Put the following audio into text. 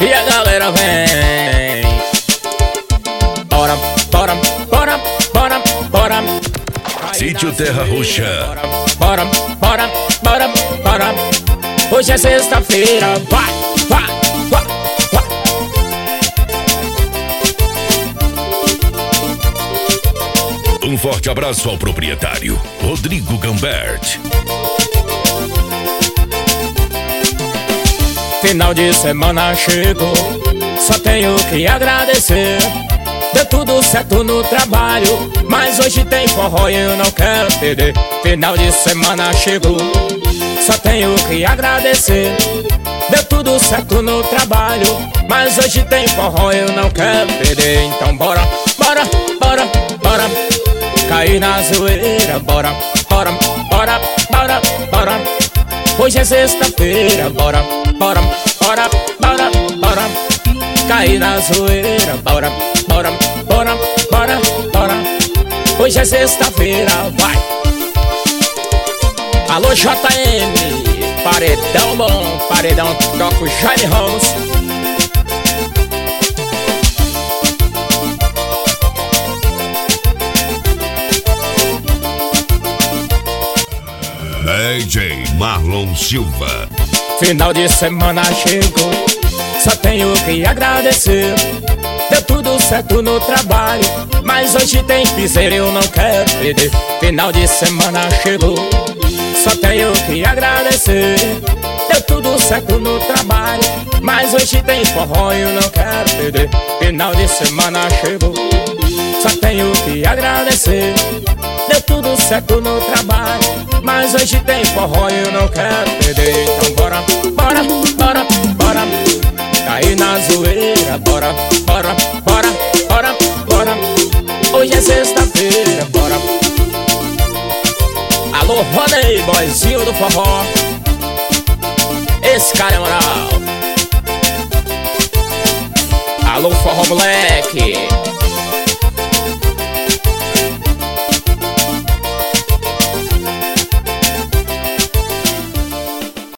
e a galera vem. Bora, bora, bora, bora, bora. Sítio Terra Roxa. Bora, bora, bora, bora. Hoje é sexta-feira, vai, vai, vai, vai. Um forte abraço ao proprietário Rodrigo Gambert. Final de semana chegou, só tenho que agradecer. Deu tudo certo no trabalho, mas hoje tem forró e eu não quero perder. Final de semana chegou, só tenho que agradecer. Deu tudo certo no trabalho, mas hoje tem forró e eu não quero perder. Então bora, bora, bora, bora, cair na zoeira. Bora, bora, bora, bora, bora. Hoje é sexta-feira, bora, bora, bora, bora, bora, cair na zoeira. Bora, bora, bora, bora, bora. Hoje é sexta-feira, vai. Alô JM, paredão bom, paredão toca o Jaime Ramos. DJ Marlon Silva. Final de semana chegou, só tenho que agradecer. Deu tudo certo no trabalho, mas hoje tem piseira, eu não quero perder. Final de semana chegou, só tenho que agradecer. Deu tudo certo no trabalho, mas hoje tem forró e eu não quero perder. Final de semana chegou, só tenho que agradecer. Deu tudo certo no trabalho, mas hoje tem forró e eu não quero perder. Então bora, bora, bora, bora, cair na zoeira. Bora, bora, bora, bora, bora. Hoje é sexta-feira, bora. Alô, Rodney, boyzinho do forró. Esse cara é moral. Alô, forró moleque.